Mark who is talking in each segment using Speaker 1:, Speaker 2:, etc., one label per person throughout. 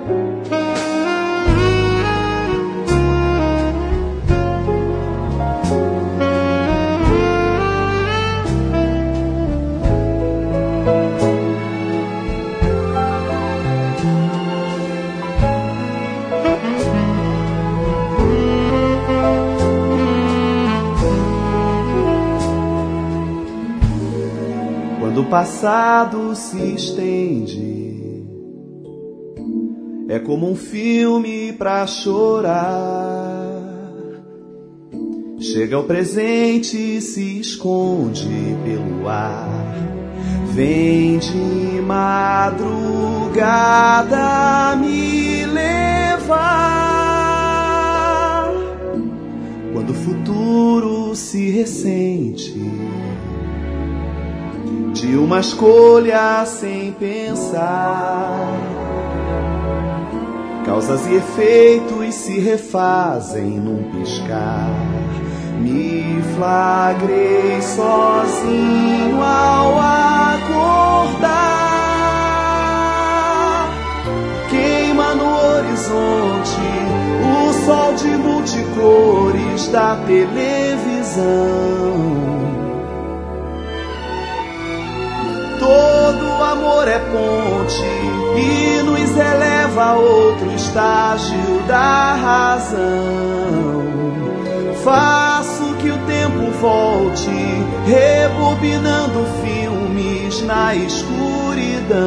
Speaker 1: Quando o passado se estende, é como um filme pra chorar. Chega o presente e se esconde pelo ar. Vem de madrugada me levar. Quando o futuro se ressente de uma escolha sem pensar, causas e efeitos se refazem num piscar. Me flagrei sozinho ao acordar. Queima no horizonte o sol de multicores da televisão. Todo amor é ponte e nos eleva a outro estágio da razão. Faço que o tempo volte, rebobinando filmes na escuridão.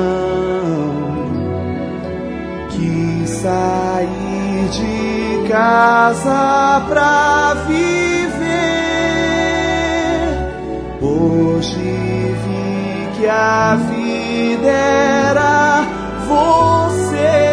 Speaker 1: Quis sair de casa pra viver. Hoje vi que a vida era você.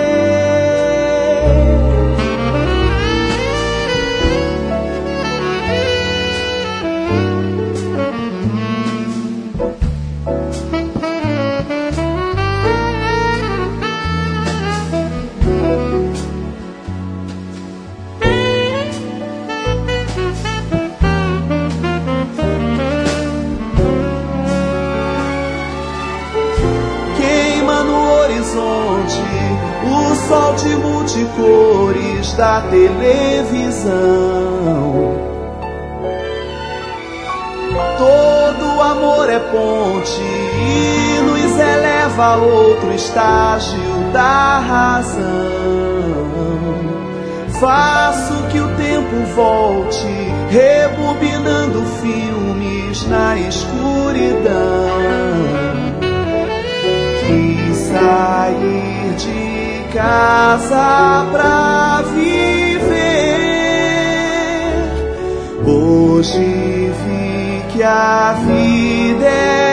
Speaker 1: O sol de multicores da televisão. Todo amor é ponte e nos eleva a outro estágio da razão. Faço que o tempo volte, rebobinando filmes na escuridão. Quis sair de casa pra viver. Hoje vi que a vida é